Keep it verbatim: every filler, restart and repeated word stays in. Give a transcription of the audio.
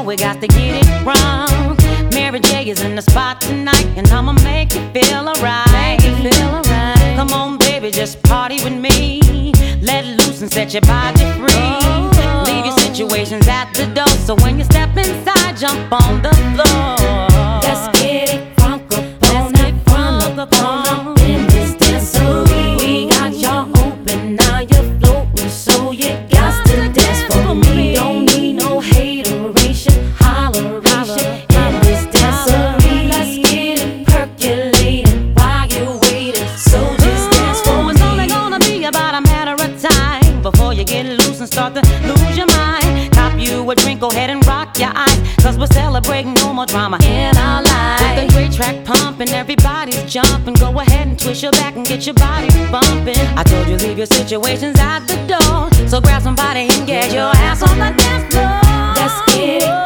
we got to get it wrong. Mary J is in the spot tonight, and I'ma make you feel alright. Make you feel alright. Come on, baby, just party with me. Let loose and set your body free. Oh. Leave your situations at the door, so when you step inside, jump on the floor. Let's get it crunk up on it, crunk up on in this dancery. We got y'all open, now you're floating, so you got to dance for me. Don't need no hateration, holleration in this dancery. Let's get it percolating while you're waiting, so just dance for me. It's only gonna be about a matter of time before you get loose and start to lose your mind. Cop you a drink, go ahead and rock your eyes, cause we're celebrating no more drama in our lives. With a great track pumping, everybody's jumping. Go ahead and twist your back and get your body bumping. I told you leave your situations at the door, so grab somebody and get your ass on the dance floor. Let's get it